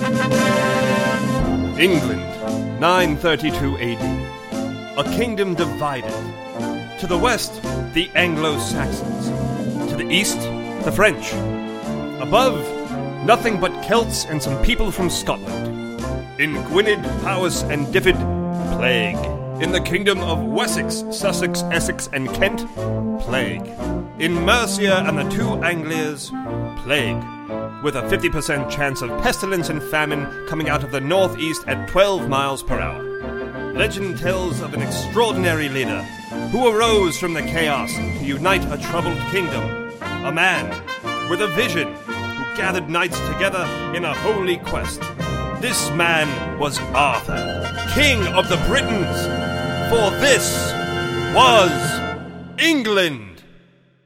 England, 932 AD. A kingdom divided. To the west, the Anglo-Saxons. To the east, the French. Above, nothing but Celts and some people from Scotland. In Gwynedd, Powys, and Dyfed, plague. In the kingdom of Wessex, Sussex, Essex, and Kent, plague. In Mercia and the two Anglias, plague. With a 50% chance of pestilence and famine coming out of the northeast at 12 miles per hour. Legend tells of an extraordinary leader who arose from the chaos to unite a troubled kingdom. A man with a vision who gathered knights together in a holy quest. This man was Arthur, King of the Britons. For this was England.